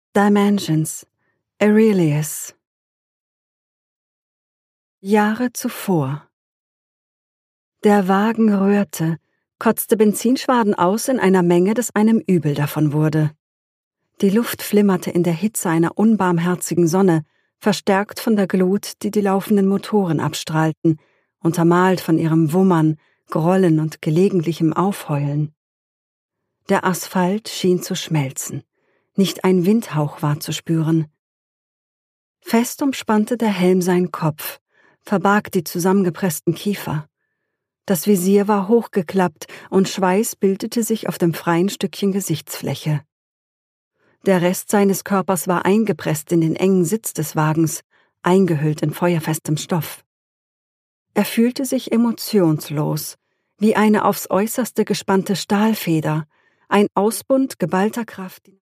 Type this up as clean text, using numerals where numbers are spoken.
Dimensions, Aurelius. Jahre zuvor. Der Wagen röhrte, kotzte Benzinschwaden aus in einer Menge, dass einem übel davon wurde. Die Luft flimmerte in der Hitze einer unbarmherzigen Sonne, verstärkt von der Glut, die die laufenden Motoren abstrahlten, untermalt von ihrem Wummern, Grollen und gelegentlichem Aufheulen. Der Asphalt schien zu schmelzen. Nicht ein Windhauch war zu spüren. Fest umspannte der Helm seinen Kopf, verbarg die zusammengepressten Kiefer. Das Visier war hochgeklappt und Schweiß bildete sich auf dem freien Stückchen Gesichtsfläche. Der Rest seines Körpers war eingepresst in den engen Sitz des Wagens, eingehüllt in feuerfestem Stoff. Er fühlte sich emotionslos, wie eine aufs Äußerste gespannte Stahlfeder, ein Ausbund geballter Kraft.